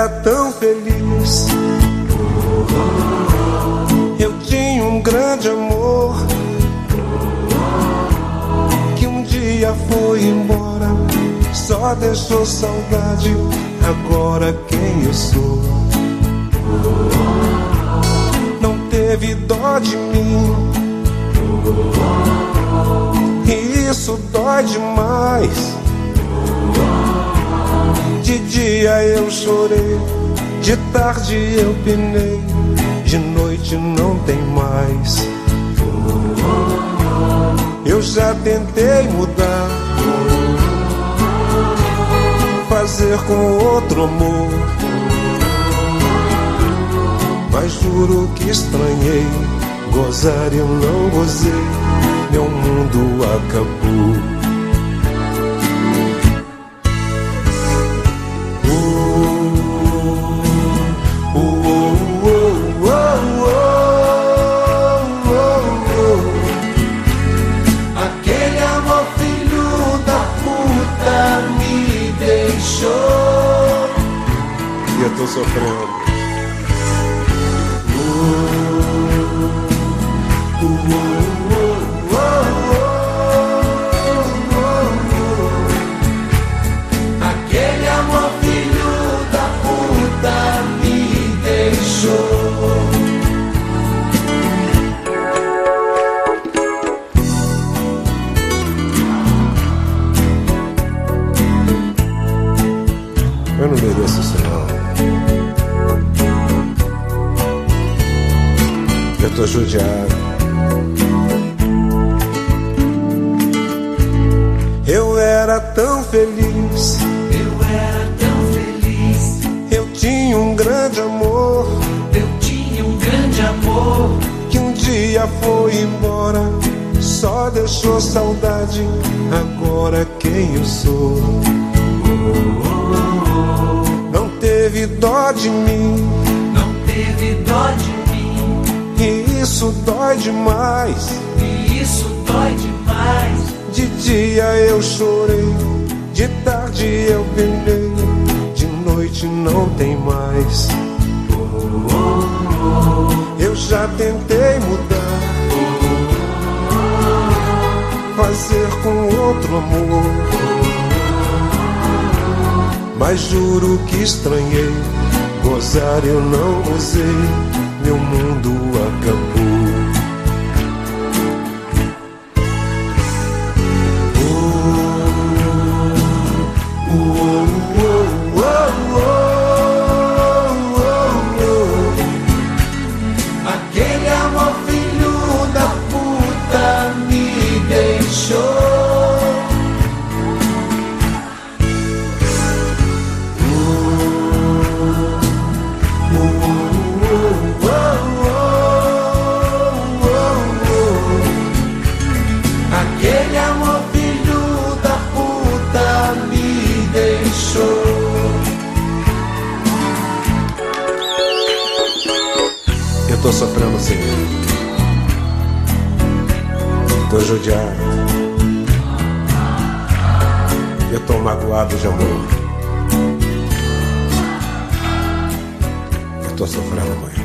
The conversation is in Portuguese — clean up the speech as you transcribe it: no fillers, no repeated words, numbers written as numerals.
era tão feliz. Eu tinha um grande amor que um dia foi embora, só deixou saudade. Agora quem eu sou? Não teve dó de mim, e isso dói demais. De dia eu chorei, de tarde eu penei, de noite não tem mais. Eu já tentei mudar, fazer com outro amor, mas juro que estranhei, gozar eu não gozei, meu mundo acabou. Aquele amor filho da puta me deixou. E eu tô sofrendo. Aquele amor filho da puta me deixou. Eu não mereço isso não. Eu tô judiado. Eu era tão feliz. Eu era tão feliz. Eu tinha um grande amor. Eu tinha um grande amor Que um dia foi embora, só deixou saudade. Agora quem eu sou? Não teve dó de mim, não teve dó de mim, e isso dói demais. e isso dói demais. De dia eu chorei, de tarde eu penei, de noite não tem mais. Eu já tentei mudar, fazer com outro amor, mas juro que estranhei, gozar eu não gozei, meu mundo acabou. Aquele amor filho da puta me deixou. Aquele amor filho da puta me deixou. Eu tô sofrendo sem ele, tô judiado, eu tô magoado de amor, eu tô sofrendo muito.